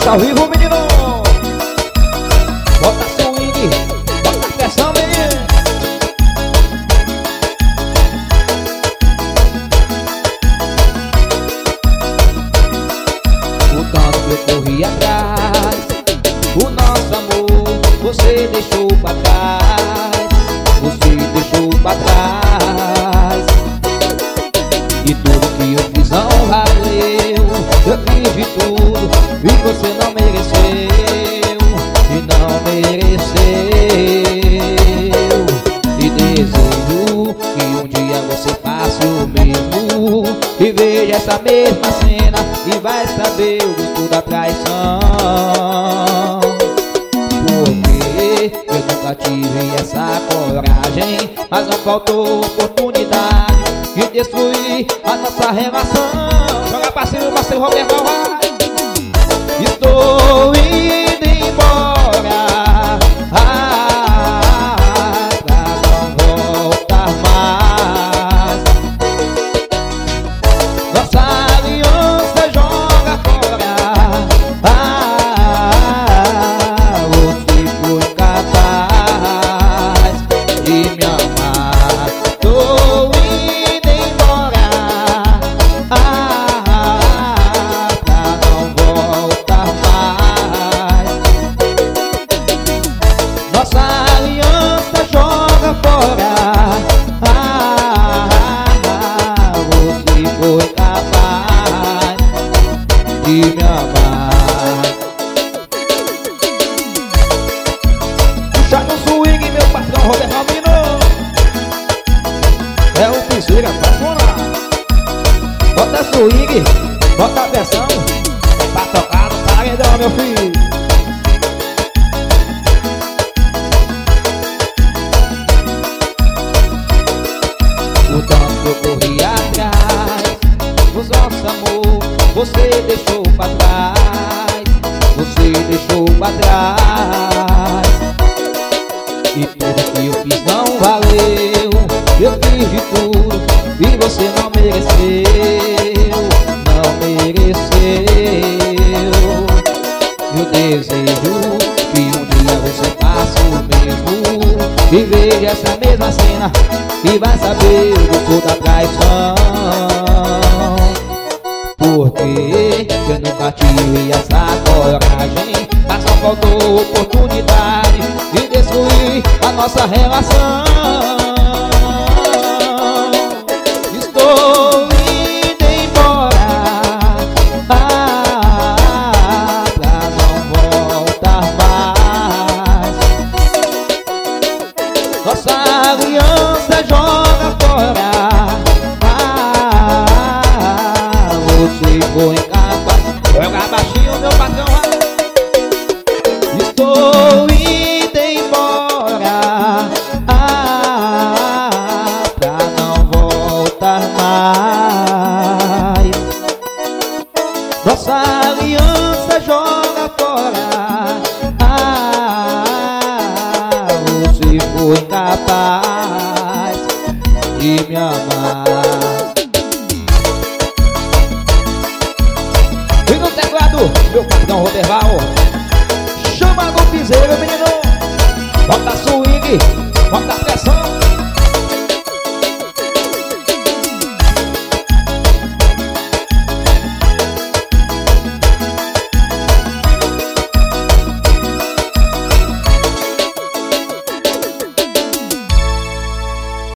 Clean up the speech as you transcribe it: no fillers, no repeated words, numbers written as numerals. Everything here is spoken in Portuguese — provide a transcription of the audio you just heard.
Tá ao vivo, menino. Bota swing, bota pressão, menino. O tanto que eu corri atrás, o nosso amor você deixou pra trás. Você deixou pra trás. E tudo que eu fiz não valeu. Eu fiz de tudo e você não mereceu. E não mereceu. E desejo que um dia você faça o mesmo e veja essa mesma cena e vai saber o gosto da traição. Porque eu nunca tive essa coragem, mas não faltou oportunidade de destruir a nossa relação. Joga parceiro Roberto, vai. Estou indo embora, pra não voltar mais. Nossa aliança joga fora. Você foi capaz de me amar. Estou indo embora, pra não voltar mais. Nossa aliança joga fora. Você foi capaz de me amar. Puxa no swing, meu patrão Roberto Albino. É o Piseira, apaixonar. Bota swing, bota pressão, pra tocar no paredão, meu filho. O tanto que eu corri atrás, o nosso amor você deixou pra trás. Você deixou pra trás. E tudo que eu fiz não valeu. Eu fiz de tudo e você não mereceu. Não mereceu. Eu desejo que um dia você faça o mesmo e veja essa mesma cena e vai saber o gosto da traição. Porque eu nunca tive essa coragem, mas só faltou oportunidade de destruir a nossa relação. Estou indo embora, pra não voltar mais. Nossa aliança joga fora. Você foi incapaz. Joga baixinho, meu patrão. Estou indo embora, pra não voltar mais. Nossa aliança joga fora. Você foi capaz de me amar. E no teclado, meu patrão Roberval. Chama no piseiro, menino. Bota swing, bota pressão.